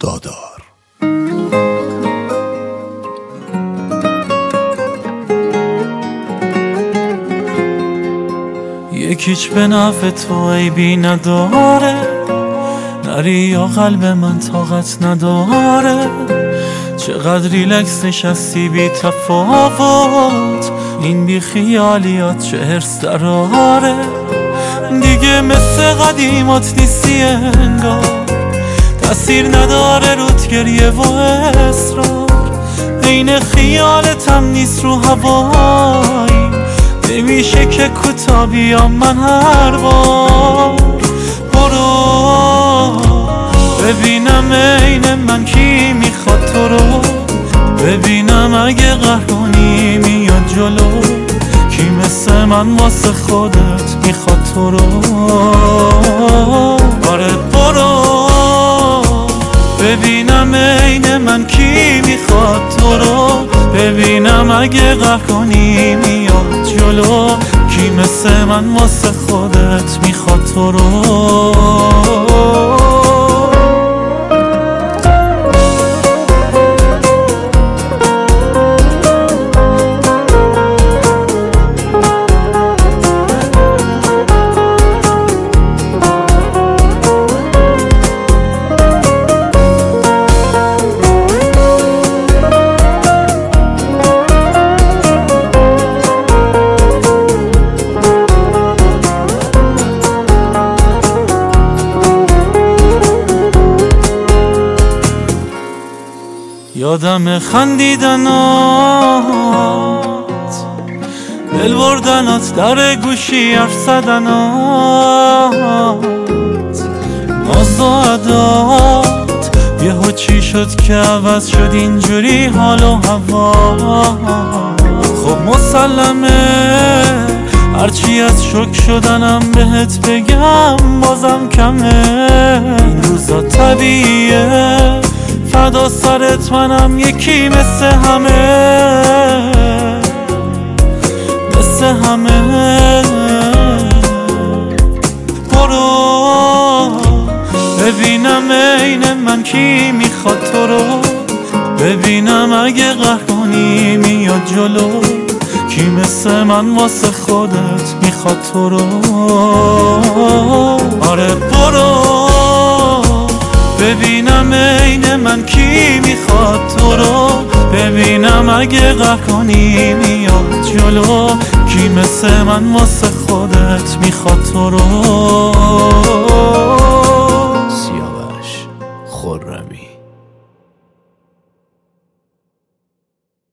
دادار. یکیچ به نفع تو عیبی نداره، نری یا قلب من طاقت نداره. چقدر ریلکس نشستی بی تفاوت، این بی خیالیات چه حرص دراره. دیگه مثل قدیمات نیستی انگار، تأثیر نداره رود گریه و اصرار. عین خیالتم نیست رو هوایی، نمیشه که کوتا بیام من هر بار. برو ببینم عین من کی میخواد تو رو، ببینم اگه قهر کنی میاد جلو. کی مثل من واسه خودت میخواد تو رو. آره برو ببینم عین من کی میخواد تو رو، ببینم اگه قهر کنی میاد جلو. کی مثل من واسه خودت میخواد تو رو. یادم خندیدنات، دل بردنات، در گوشی حرف زدنات، ناز و عدات. یهو چی شد که عوض شد اینجوری حال و هوا. خب مسلمه هرچی از شک شدنم بهت بگم بازم کمه. این روزا طبیعیه، فدا سرت منم یکی مثل همه، مثل همه. برو ببینم عین من کی میخواد تو رو، ببینم اگه قهر کنی میاد جلو. کی مثل من واسه خودت میخواد تو رو. آره برو ببینم عین من کی میخواد تو رو، ببینم اگه قهر کنی میاد جلو. کی مثل من واسه خودت میخواد تو رو. سیاوش خرمی.